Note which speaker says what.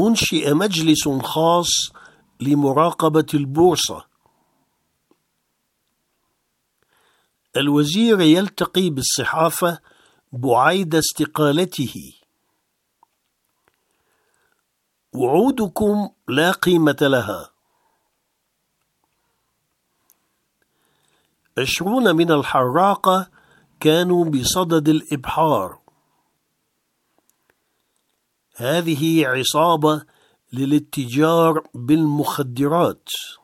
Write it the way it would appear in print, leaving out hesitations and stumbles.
Speaker 1: أنشئ مجلس خاص لمراقبة البورصة. الوزير يلتقي بالصحافة بعيد استقالته. وعودكم لا قيمة لها. 20 من الحراقة كانوا بصدد الإبحار. هذه عصابة للاتجار بالمخدرات.